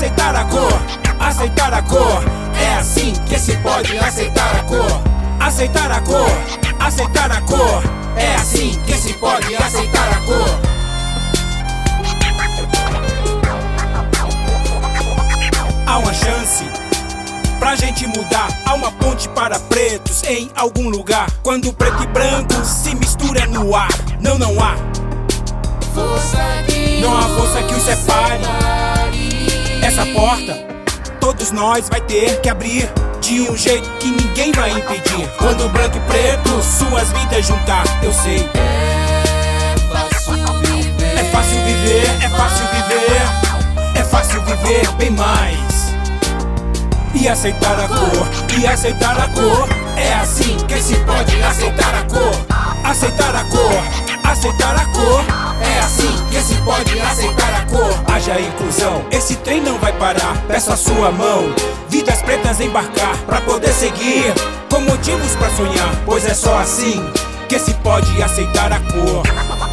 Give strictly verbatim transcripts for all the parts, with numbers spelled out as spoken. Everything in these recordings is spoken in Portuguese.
aceitar a cor, aceitar a cor. É assim que se pode aceitar a cor, aceitar a cor, aceitar a cor. É assim que se pode aceitar a cor. Há uma chance pra gente mudar, há uma ponte para pretos em algum lugar. Quando preto e branco se mistura no ar, não, não há força que Não há força que os separe. Essa porta, todos nós vai ter que abrir de um jeito que ninguém vai impedir. Quando branco e preto suas vidas juntar, eu sei. é fácil viver. É fácil viver, é fácil viver. É fácil viver bem mais. E aceitar a cor, e aceitar a cor. É assim que se pode aceitar a cor, aceitar a cor, aceitar a cor. É assim que se pode aceitar a cor. Haja inclusão, esse trem não vai parar. Peço a sua mão, vidas pretas embarcar, pra poder seguir, com motivos pra sonhar. Pois é só assim que se pode aceitar a cor.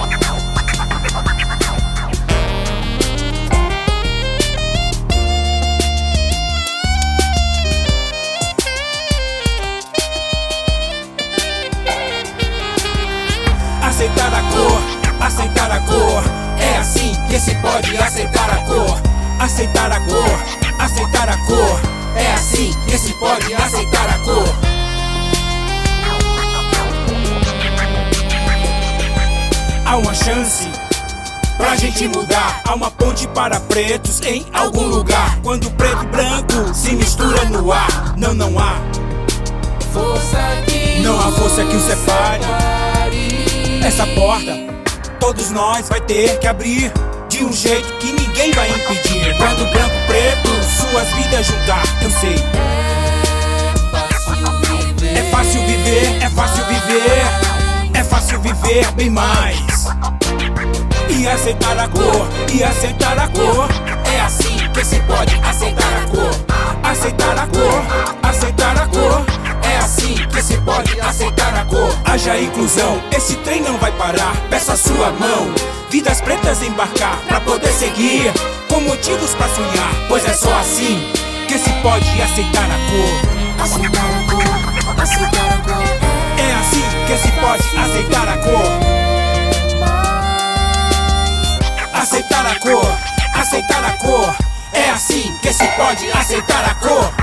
Aceitar a cor, aceitar a cor. É assim que se pode aceitar a cor, aceitar a cor, aceitar a cor. É assim que se pode aceitar a cor. Há uma chance pra gente mudar, há uma ponte para pretos em algum lugar. Quando preto e branco se mistura no ar, não, não há Força que Não há força que os separe. Essa porta, todos nós vai ter que abrir de um jeito que ninguém vai impedir. Quando branco e preto suas vidas juntar, eu sei. é fácil viver. É fácil viver, é fácil viver. É fácil viver bem mais. E aceitar a cor, e aceitar a cor. É assim que se pode aceitar a cor, aceitar a cor, aceitar a cor. É assim que se pode aceitar a cor. Haja inclusão, esse trem não vai parar. Peço a sua mão, vidas pretas embarcar, pra poder seguir, com motivos pra sonhar. Pois é só assim que se pode aceitar a cor, Aceitar a cor, aceitar a cor. é assim que se pode aceitar a cor. Aceitar a cor, aceitar a cor. É assim que se pode aceitar a cor.